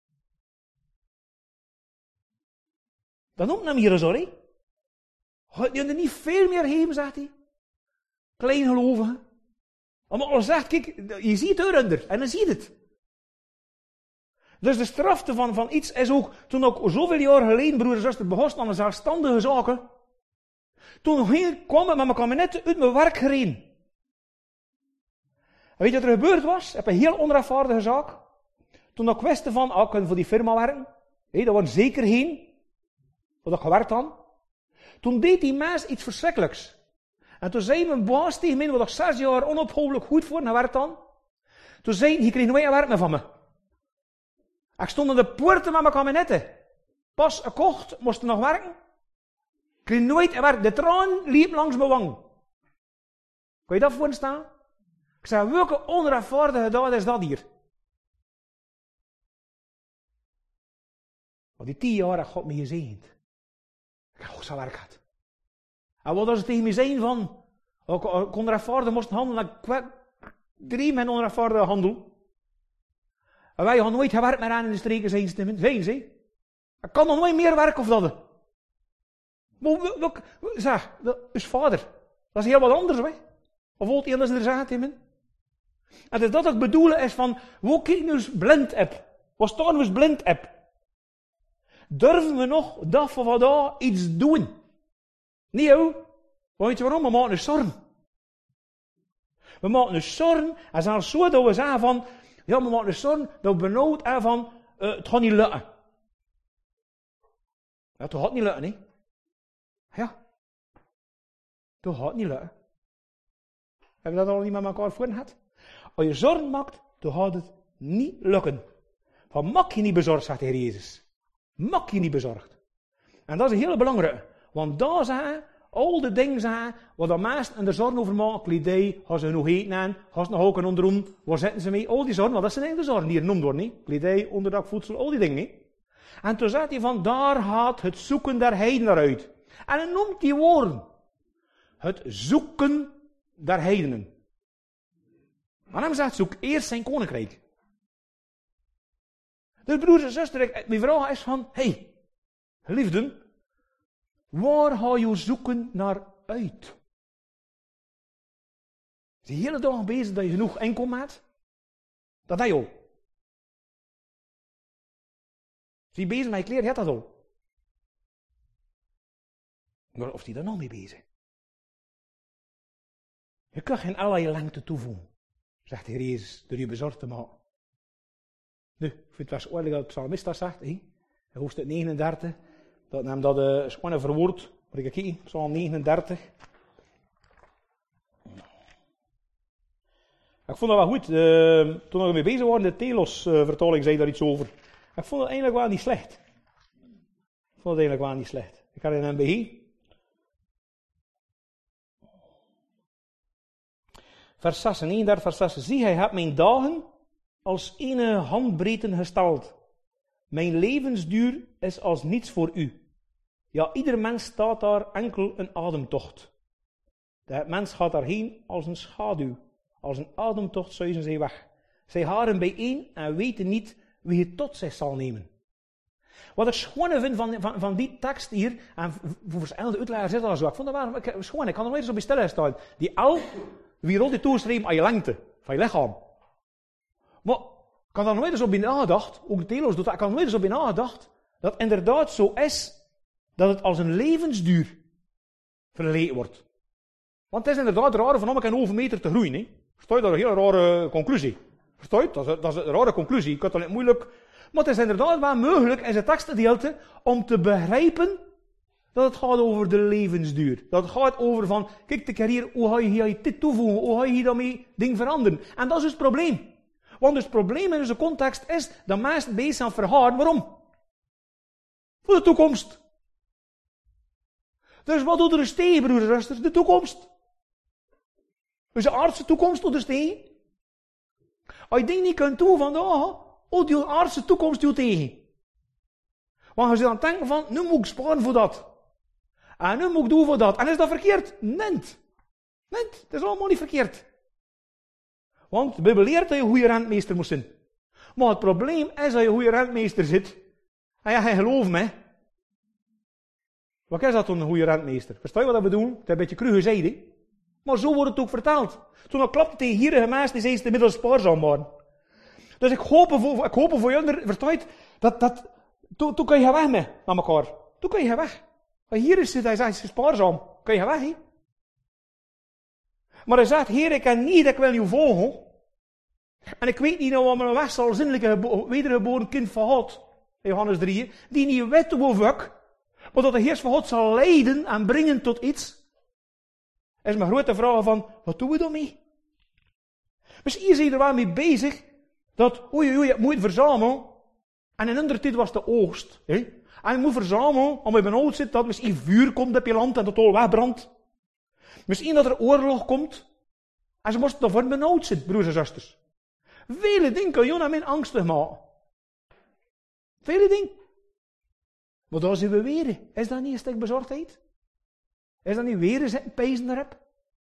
A: Dat noemt hem hier zo, hè. Je er niet veel meer geven, zegt hij. Klein gelovigen. Omdat hij zegt, kijk, je ziet het eronder en dan zie je het. Dus de strafte van iets is ook, toen ook zoveel jaar geleden, broer en zuster, begonnen aan een zelfstandige zaken. Toen kwam het met mijn kabinet uit mijn werk gereden. En weet je wat er gebeurd was? Ik heb een heel onrechtvaardige zaak. Toen ik wist van, ik kan voor die firma werken. Dat was zeker heen. Wat ik gewerkt had. Toen deed die mens iets verschrikkelijks. En toen zei mijn baas tegen mij, wat ik 6 jaar onophoudelijk goed voor gewerkt had. Toen zei hij, je kreeg nooit werk meer van me. Ik stond aan de poorten met mijn kabinetten. Pas gekocht, moest nog werken. Ik kreeg nooit werk. De traan liep langs mijn wang. Kan je dat voorstellen? Ik zei, welke onrechtvaardige daad is dat hier? Want die 10 jaar heeft God me gezegend. Ik heb ook zo'n werk gehad. En wat als het tegen me zijn van, ik onrechtvaardig moest handelen, ik dreef met onrechtvaardige handel. En wij gaan nooit gewerkt meer aan in de streken zijn ze. Ik kan nog nooit meer werken of dat. Zeg, dat is vader. Dat is heel wat anders, hè. Of wat anders er zegt in me. En dus dat ik bedoel is van, hoe kijk nu eens blind op? Wat staan we eens blind op? Durven we nog dag of vandaag iets doen? Nee, hoor. Weet je waarom? We maken een zorgen. We maken een zorgen, en zelfs zo dat we zeggen van, ja, we maken een zorgen, dat we benauwd zijn van, het gaat niet lukken. Ja, het gaat niet lukken, hè. Ja. Het gaat niet lukken. Hebben we dat al niet met elkaar voor gehad? Als je zorgen maakt, dan gaat het niet lukken. Van maak je niet bezorgd, zegt de Heer Jezus. Maak je niet bezorgd. En dat is een hele belangrijke. Want daar zijn al de dingen zijn, waar de meesten en de zorgen over maken, kledij, gaan ze genoeg eten aan, gaan ze nog ook onderdoen, waar zitten ze mee? Al die zorgen, want dat zijn eigenlijk de zorgen die er genoemd worden, niet? Kledij, onderdak, voedsel, al die dingen, niet? En toen zegt hij van, daar gaat het zoeken der heiden naar uit. En hij noemt die woorden. Het zoeken der heidenen. Maar hij zegt, zoek eerst zijn koninkrijk. Dus broers en zusters, mijn vraag is van, hey, geliefden, waar ga je zoeken naar uit? Is je de hele dag bezig dat je genoeg inkomen hebt? Dat heb je al. Is je bezig met je kleren? Je hebt dat al. Maar of die daar nog mee bezig? Je kunt geen allerlei lengte toevoegen, zegt de Heer Jezus, door je bezorgd te maken. Nu, ik vind het wel oorlijk dat de psalmist dat zegt, in hoofdstuk 39, dat nam dat gewoon verwoord. Moet ik kijken, psalm 39. Ik vond dat wel goed. Toen we mee bezig waren, de Telos-vertaling zei daar iets over. Ik vond het eigenlijk wel niet slecht. Ik had een MBG. Vers 36, vers 6. Zie, hij hebt mijn dagen als ene handbreedte gesteld. Mijn levensduur is als niets voor u. Ja, ieder mens staat daar enkel een ademtocht. De mens gaat daarheen als een schaduw. Als een ademtocht zuizen zij weg. Zij haren bijeen en weten niet wie het tot zich zal nemen. Wat ik schoon vind van die tekst hier, en voor verschillende uitleggers zit dat zo. Ik vond dat wel schoon. Ik kan er nooit eens op je stil staan. Die al, wie rond die toeschreef aan je lengte, van je lichaam. Maar ik kan daar nooit eens op je nagedacht, ook de Telos doet dat, ik kan er nooit eens op je nagedacht, dat het inderdaad zo is, dat het als een levensduur verleden wordt. Want het is inderdaad raar van om een halve meter te groeien. Hè? Verstaat dat is een hele rare conclusie. Verstaat? Dat is een rare conclusie. Ik had het niet moeilijk. Maar het is inderdaad wel mogelijk in zijn tekstgedeelte om te begrijpen dat het gaat over de levensduur. Dat het gaat over van, kijk, ik hier, hoe ga je hier dit toevoegen? Hoe ga je hier daarmee dingen veranderen? En dat is dus het probleem. Want dus het probleem in deze context is dat mensen bezig zijn verharen. Waarom? Voor de toekomst. Dus wat doet er dus tegen, broeders en zusters? De toekomst. Dus de aardse toekomst doet er tegen. Als je dingen niet kunt doen vandaag, die aardse toekomst doet tegen. Want je zit aan het denken van, nu moet ik sparen voor dat. En nu moet ik doen voor dat. En is dat verkeerd? Nee. Het is allemaal niet verkeerd. Want de Bijbel leert dat je een goede rentmeester moet zijn. Maar het probleem is dat je een goede rentmeester zit. En ja, geloof me. Wat is dat dan, een goede rentmeester? Versta je wat dat bedoelt? Het is een beetje cru gezegd, hè? Maar zo wordt het ook vertaald. Toen dat klapte tegen hierige mensen, die zijn inmiddels spaarzaam waren. Dus ik hoop voor jullie, versta je het? Toen kun je weg met elkaar. Toen kun je weg. Maar hier is het, hij zegt, spaarzaam. Kun je weg, hè? Maar hij zegt, Heer, ik kan niet, ik wil je volgen. En ik weet niet nou wat mijn weg zal zinnelijke wedergeboren kind van God, Johannes 3, die niet weet hoe ik, maar dat de Heer van God zal leiden en brengen tot iets. Is mijn grote vraag van, wat doen we daarmee? Misschien zijn er wel mee bezig, dat, je moet verzamelen, en in andere tijd was de oogst, hè? En je moet verzamelen, omdat je benauwd zit, dat misschien vuur komt op je land en dat al wegbrandt. Misschien dat er oorlog komt, en ze moesten daarvoor benauwd zijn, broers en zusters. Vele dingen kan je naar mijn angstig maken. Vele dingen. Maar daar zijn we weer. Is dat niet een stuk bezorgdheid? Is dat niet weer een pijzen erop?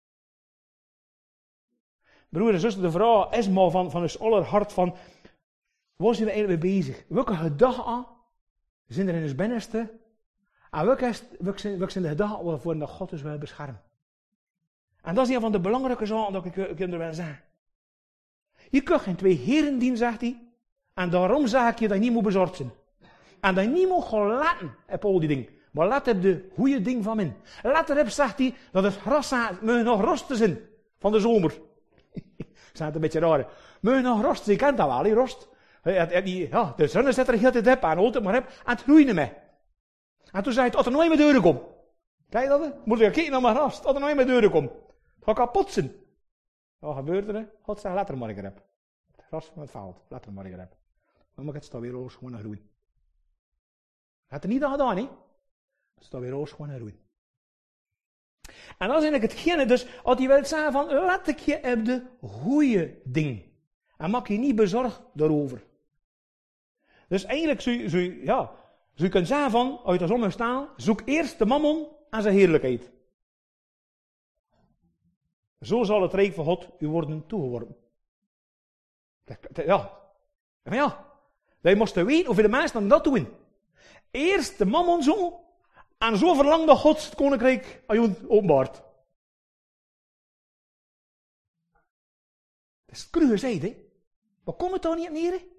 A: Broer en zuster, de vraag is maar van ons aller hart van, waar zijn we eigenlijk mee bezig? Welke gedachten zijn er in ons binnenste? En welke zijn de gedachten waarvoor dat God ons wil beschermen? En dat is een van de belangrijke zaken dat ik u wil zeggen. Je kunt geen twee heren dienen, zegt hij. En daarom zeg ik je dat je niet moet bezorgd zijn. En dat je niet moet gaan letten op al die dingen. Maar let op de goede ding van min. Let erop, zegt hij, dat het gras moet nog rosten zijn van de zomer. Ik zeg het een beetje raar. Moet nog rosten, je kent dat wel, hè, rost. Ja, de zon zit er heel tijd op en altijd maar op. En het groeit niet meer. En toen zei hij, als er nooit meer deuren komt. Kijk dat? Moet je kijken naar mijn gras. Als er nooit meer deuren komt. Het gaat kapot zijn. Wat gebeurt er? God zegt, laat er morgen op. Het gras van het veld, laat er morgen op. Dan moet het staan weer roos gewoon groeien. Had er niet aan gedaan, hè? Het staat weer roos gewoon groeien. En dat is eigenlijk hetgene, dus, als hij wil zeggen van, let ik je op de goede ding. En maak je niet bezorgd daarover. Dus eigenlijk zou je kunnen zeggen van, uit de zon staan, zoek eerst de mammon en zijn heerlijkheid. Zo zal het rijk van God u worden toegeworpen. Ja. Wij moesten weten hoeveel de mensen dat doen. Eerst de mammon zo, en zo verlangt dat God het koninkrijk aan jou openbaart. Dat is cru gezegd, hè. Maar komt het dan niet neer, hè?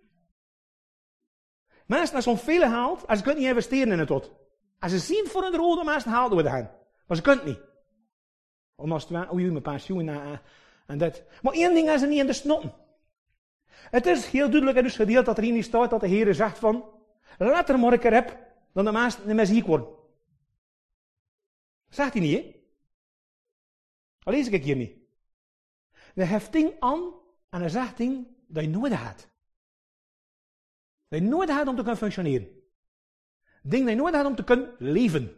A: Mensen hebben zo'n veel gehaald, en ze kunnen niet investeren in het tot. En ze zien voor hun rode mensen haalden we het gaan. Maar ze kunnen het niet. Omdat mijn pensioen en dat. Maar één ding is er niet in de snotten. Het is heel duidelijk in ons gedeelte dat er hier niet staat dat de Heer zegt van, laat er maar een keer heb, dan de mensen niet meer ziek worden. Dat zegt hij niet, hè? Dat lees ik hier niet. Hij heeft ding aan en hij zegt ding dat je nodig hebt. Dat je nodig hebt om te kunnen functioneren. Ding dat je nodig hebt om te kunnen leven.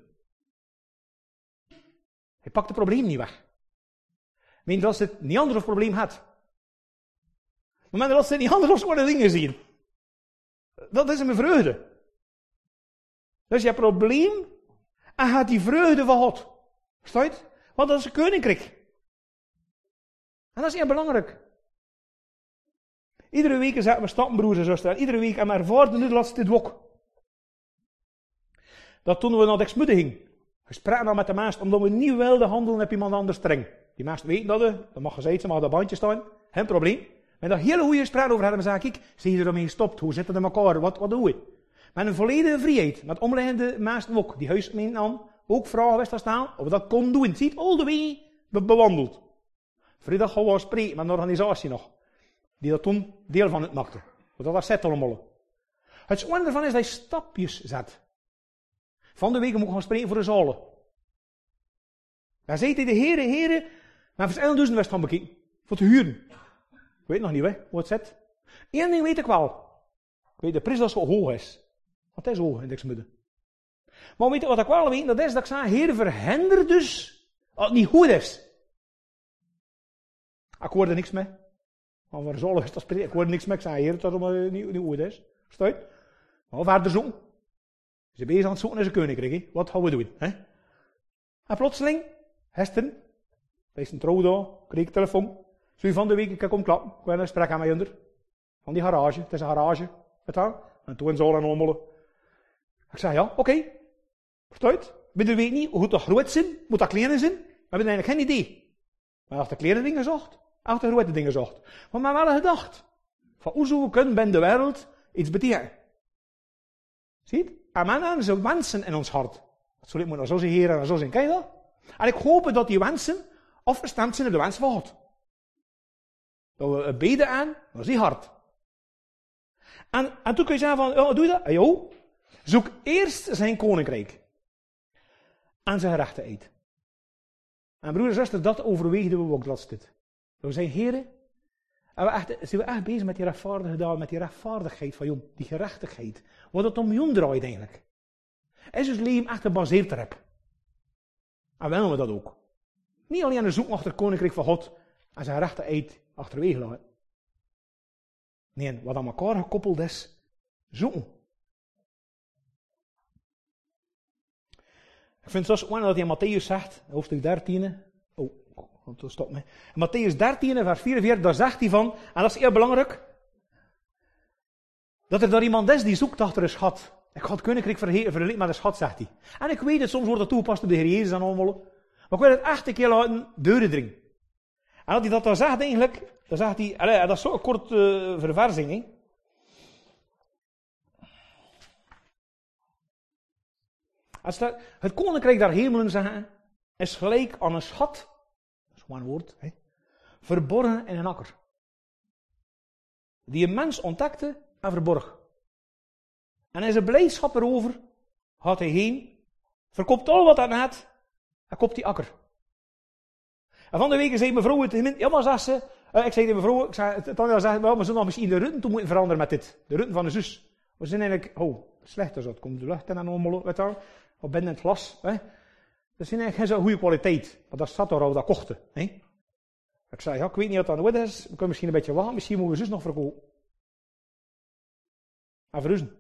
A: Hij pakt het probleem niet weg. Meen dat ze het niet anders probleem had. Maar dat ze niet anders soort dingen zien. Dat is mijn vreugde. Dus je probleem en gaat die vreugde van God. Versta je het? Want dat is een koninkrijk. En dat is heel belangrijk. Iedere week zeggen we stappen, broers en zusters. Iedere week en we ervaren nu de laatste tijd ook. Dat toen we naar de Exmude gingen. We spraken dan met de mensen, omdat we niet wilden handelen op iemand anders streng. Die mensen weten dat mag gezegd zijn, mag dat bandje staan. Geen probleem. Met dat hele goede gesprek over hadden, zei ik, zie je ermee gestopt? Hoe zitten het in elkaar? Wat doen we? Met een volledige vrijheid. Met omliggende mensen ook. Die huisgemeenten aan. Ook vragen wist staan. Of we dat kon doen. Ziet al de weg bewandeld. Vrijdag gaan we spreken met een organisatie nog. Die dat toen deel van het maakte. Want dat zet allemaal. Het schoon ervan is dat je stapjes zet. Van de week moet ik gaan spreken voor de zalen. Daar zei hij de heren, maar verschillende duizend west gaan bekijken. Voor te huren. Ik weet nog niet, hè, hoe het zit. Eén ding weet ik wel. Ik weet de prijs dat zo hoog is. Want het is hoog in Dixmude. Maar weet je wat ik wel weet? Dat is dat ik zei, Heer, verhinder dus als het niet goed is. Ik hoorde niks mee. Maar waar zal ik dat spreken? Ik hoorde niks mee. Ik zei, Heer, dat het niet goed is. Versta je? Maar verder zoeken. Ze zijn bezig aan het zoeken naar zijn koninkrijk. Hè? Wat gaan we doen? Hè? En plotseling, Hester, bij zijn trouwdag, kreeg ik telefoon. Zo van de week, ik kom klappen. Ik wil een gesprek aan mij onder. Van die garage. Het is een garage. En toen zal en allemaal. Ik zei, ja, oké. Versta je? We weten niet hoe dat groot zijn, moet dat kleine zijn. We hebben eigenlijk geen idee. Maar als de kleine dingen zocht, als de grote dingen zocht. Maar we hebben wel gedacht. Van hoe zou we kunnen bij de wereld iets betekenen. Ziet? En men hebben ze wensen in ons hart. Zo moet nou zo zijn, Heer, en zo zijn. Kijk je dat? En ik hoop dat die wensen afgestemd zijn op de wens van God. Dat we beden aan, dat is die hart. En toen kun je zeggen van, ja, doe je dat? Jo, zoek eerst zijn koninkrijk. En zijn gerechtigheid. En broers en zusters, dat overweegden we ook laatst dit. We zijn heren, en zijn we echt bezig met die rechtvaardige daad, met die rechtvaardigheid van jou, die gerechtigheid. Wat het om jou draait eigenlijk. Is ons leven echt gebaseerd erop. En willen we dat ook. Niet alleen aan de zoek achter het koninkrijk van God en zijn gerechtigheid achterwege laten. Nee, wat aan elkaar gekoppeld is, zoeken. Ik vind het zo spannend dat hij in Matthäus zegt, hoofdstuk 13. Oh, stop me. In Matthäus 13, vers 44, daar zegt hij van, en dat is heel belangrijk, dat er daar iemand is die zoekt achter een schat. Ik ga het koninkrijk vergelijken met een schat, zegt hij. En ik weet het, soms wordt dat toegepast op de Heer Jezus en allemaal. Maar ik wil het echt een keer laten deuren dringen. En dat hij dat dan zegt eigenlijk, dan zegt hij, dat is zo'n kort verversing, hè. Het koninkrijk der hemelen, zeggen, is gelijk aan een schat, dat is gewoon een woord, hè, verborgen in een akker. Die een mens ontdekte en verborg. En in zijn blijdschap erover gaat hij heen, verkoopt al wat hij had en koopt die akker. En van de week zei mevrouw het in, ja maar zegt ze, ik zei tegen mevrouw, Tanja zegt, we zullen nog misschien de rutten toe moeten veranderen met dit. De rutten van de zus. We zijn eigenlijk, slecht is dat, komt de lucht in en allemaal, weet je, of binnen het glas. Hè. Dat zijn eigenlijk geen zo'n goede kwaliteit. Maar dat zat er al, dat kochten. Hè. Ik zei, ja, ik weet niet wat dat nou is, we kunnen misschien een beetje wachten, misschien moeten we zus nog verkopen. En verhuizen.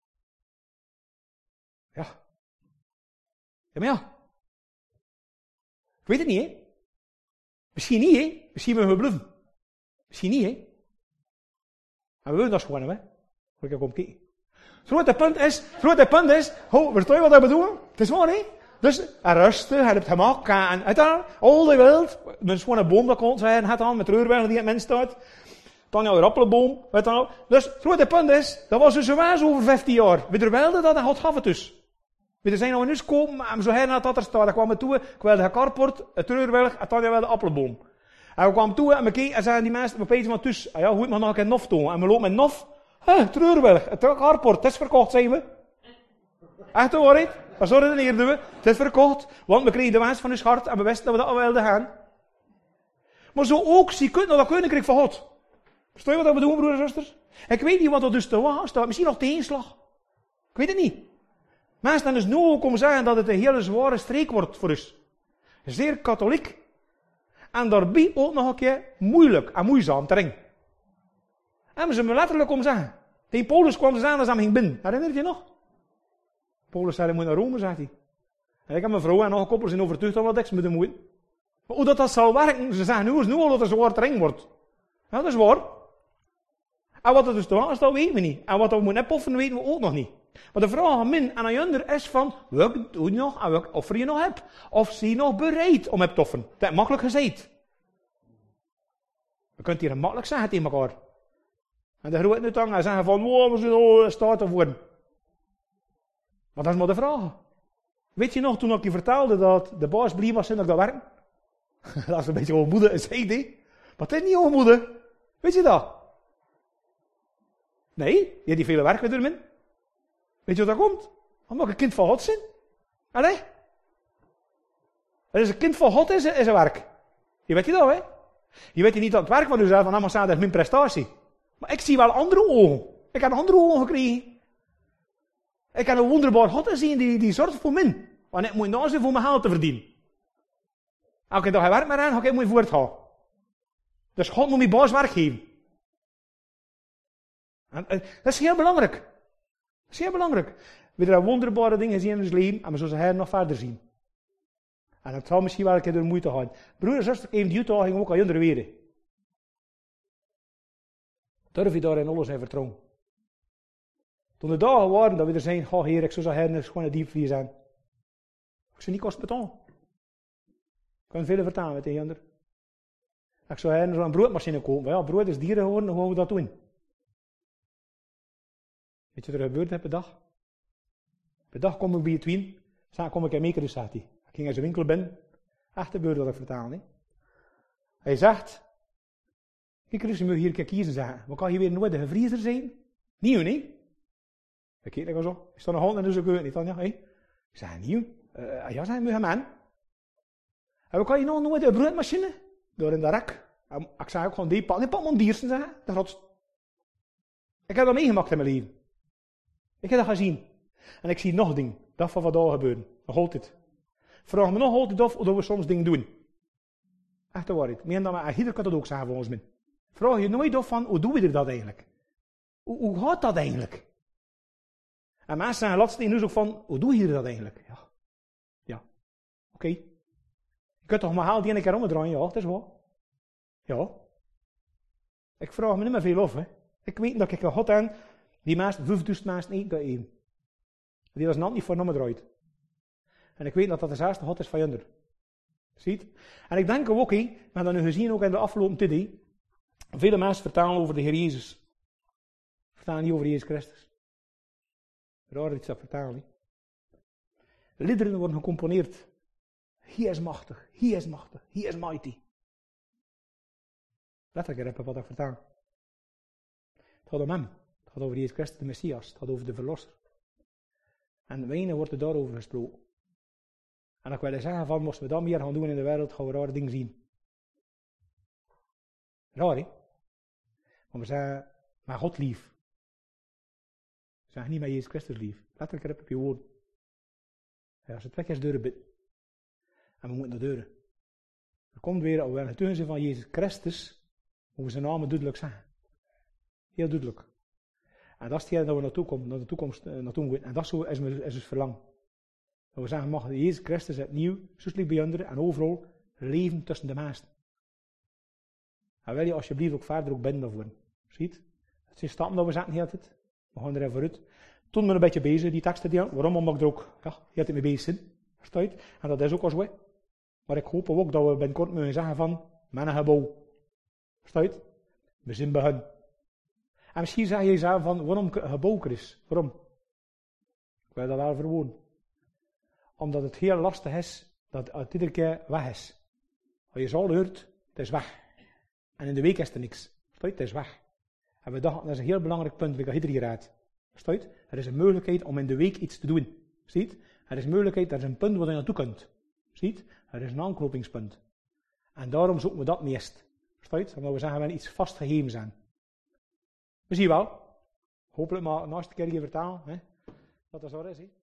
A: Ja. Ja, maar ja. Ik weet het niet, hè. Misschien niet, hè. Misschien moeten we bluffen. Misschien niet, hè. En we willen dat gewoon, hè. Moet ik kom kijken. Het grote punt is, versta je wat ik bedoel? Het is waar, hè. Dus, rustig, hij heeft gemaakt, en al die wild, met gewoon een boom dat kon zijn, het aan, met reurwegen die het mens staat. Dan jouw appelboom, weet je. Dus, het grote punt is, dat was dus een waas over 15 jaar. We wilden dat en God gaf het dus. We zijn nou eens kopen en zo naar dat er staat. Dan kwamen we toe, ik wilde een carport, een treurwillig en dan wilde de appelboom. En we kwamen toe en we keken en zeiden die mensen, we peten maar tussen. Ja, hoe moet nog een keer nof doen? En we lopen met nof. Treurwillig, het carport, het is verkocht, zijn we. Echt hoor, het? Wat redeneerden we? Het is verkocht, want we kregen de wens van ons hart en we wisten dat we dat wilden gaan. Maar zo ook, zie je naar dat koninkrijk van God. Versta je wat we doen, broer en zusters? Ik weet niet wat dat dus te wachten staat. Misschien nog tegenslag. Ik weet het niet. Mensen dan dus nu ook om zeggen dat het een hele zware streek wordt voor ons. Zeer katholiek. En daarbij ook nog een keer moeilijk en moeizaam te ringen. Hebben ze me letterlijk om zeggen. Tegen Paulus kwam ze aan dat ze hem ging binnen. Herinner je je nog? Paulus zei, hij moet naar Rome, zegt hij. En ik heb mijn vrouw en nog een koppel zijn overtuigd dat ik moeten moeten. Maar hoe dat zal werken, ze zeggen nu al dat het zwaar te ringen wordt. Ja, dat is waar. En wat het dus te wachten is, dat weten we niet. En wat we moeten oppoffen, weten we ook nog niet. Maar de vraag aan min en aan Junder is van, welke doe je nog en welke offer je nog hebt. Of zie je nog bereid om op te offeren. Dat is makkelijk gezegd. We kunnen hier makkelijk zeggen tegen elkaar. En de grote nu dan zeggen van, wow, we zullen staat te worden. Maar dat is maar de vraag. Weet je nog, toen ik je vertelde dat de baas blij was dat ik dat werk? Dat is een beetje onmoede en zei die. Maar het is niet onmoede. Weet je dat? Nee, je hebt die vele werk met hem. Weet je wat dat komt? Omdat ik een kind van God zijn. Allee? Als een kind van God is een werk. Je weet je dat, hè? Je weet niet dat het werk van jezelf van allemaal staat is mijn prestatie. Maar ik zie wel andere ogen. Ik heb andere ogen gekregen. Ik heb een wonderbaar God gezien die zorgt voor mij. Want ik moet nou zijn voor mijn geld te verdienen. Elke dag hij werkt maar aan, ga ik moet voortgaan. Dus God moet mijn baas werk geven. En, dat is heel belangrijk. Dat is heel belangrijk. We hebben wonderbare dingen zien in ons leven en we zullen ze nog verder zien. En dat zal misschien wel een keer door moeite gaan. Broer en zuster, even die uitdaging ook aan jullie weren. Durf je daarin alles in vertrouwen. Toen de dagen waren dat we er zijn, ga Heer, ik zou zeggen, gewoon een diep voor je zijn. Ik zou niet kost betalen. Ik kan veel vertalen met een ander. Ik zou zeggen, zo'n broodmachine kopen. Ja, brood is dieren geworden, dan gaan we dat doen. Weet je wat er gebeurd is per dag? Per dag kom ik bij het wien. Samen kom ik in Meeker, dus zegt hij. Ik ging in zijn winkel binnen. Echt gebeurd wat ik vertaal, hè. Hij zegt, kijk eens, je moet hier kiezen zeggen. Wat kan je weer nooit de vriezer zijn? Nieuw, niet? Ik kijk er zo. Is er een hand en dus ik weet het niet dan, ja, hé. Ik zeg, nieuw. Ja, zei moet je man. En wat kan je nou nooit de broodmachine? Door in de rek. Ik zei ook gewoon die pak maar diersen zeggen. Dat rotst. Ik heb dat meegemaakt in mijn leven. Ik heb dat gezien. En ik zie nog dingen. Dat van vandaag gebeuren. Nog altijd. Vraag me nog altijd af hoe we soms dingen doen. Echt de waarheid. Meer dan maar ieder kan dat ook zeggen voor ons men. Vraag je nooit af van, hoe doen we dat eigenlijk? Hoe gaat dat eigenlijk? En mensen zeggen laatst in ook van, hoe doe je dat eigenlijk? Ja. Oké. Je kunt toch maar haal die ene keer omdraaien, ja, dat is waar. Ja. Ik vraag me niet meer veel af, hè. Ik weet dat ik een God heb, die mensen, 5000 mensen niet dat één. Die als een hand niet voor omdraait. En ik weet dat dat de zesde God is van Junder. Ziet? En ik denk ook, we hebben dat nu gezien ook in de afgelopen tijd, vele mensen vertalen over de Heer Jezus. Vertalen niet over Jezus Christus. Raar iets dat vertalen. Liederen worden gecomponeerd. Hij is machtig, hij is machtig, hij is mighty. Letterlijk heb wat ik vertaal. Het gaat om hem. Het gaat over Jezus Christus, de Messias. Het gaat over de Verlosser. En weinig wordt er daarover gesproken. En ik wil zeggen van, moesten we dat meer gaan doen in de wereld, gaan we rare dingen zien. Raar, hè? Maar we zeggen, maar God lief. We zeggen niet met Jezus Christus lief. Letterlijk heb je woorden. Ja, als het weg is, deuren bidden. En we moeten naar deuren. Er komt weer, als we getuigen zijn van Jezus Christus, moeten we zijn naam duidelijk zeggen. Heel duidelijk. En dat is hetgeen dat we naar de toekomst naartoe moeten. En dat is ons verlang. Dat we zeggen, mag Jezus Christus opnieuw, zoals lief bij anderen en overal, leven tussen de mensen. En wil je alsjeblieft ook verder ook bidden daarvoor. Ziet? Het zijn stappen dat we zetten heel tijd. We gaan er even vooruit. Toen ben ik een beetje bezig, die teksten. Waarom? Omdat ik er ook heel tijd mee bezig ben. Verstaat? En dat is ook als we. Maar ik hoop ook dat we binnenkort moeten zeggen van, met een gebouw. Verstaat? We zijn begonnen. En misschien zeg je jezelf van, waarom een gebouw is? Waarom? Ik wil dat wel verwoorden. omdat het heel lastig is dat het iedere keer weg is. Als je zo hoort, het is weg. En in de week is er niks. Verstaat? Het is weg. En we dachten, dat is een heel belangrijk punt, wat ik iedereen hier raad. Verstaat? Er is een mogelijkheid om in de week iets te doen. Ziet? Er is een mogelijkheid, er is een punt waar je naartoe kunt. Ziet? Er is een aanknopingspunt. En daarom zoeken we dat meest. Verstaat? Omdat we zeggen, we iets vastgegeven zijn. We zien wel. Hopelijk maar naast de keer hier vertalen, hè, dat dat zo is. Hè.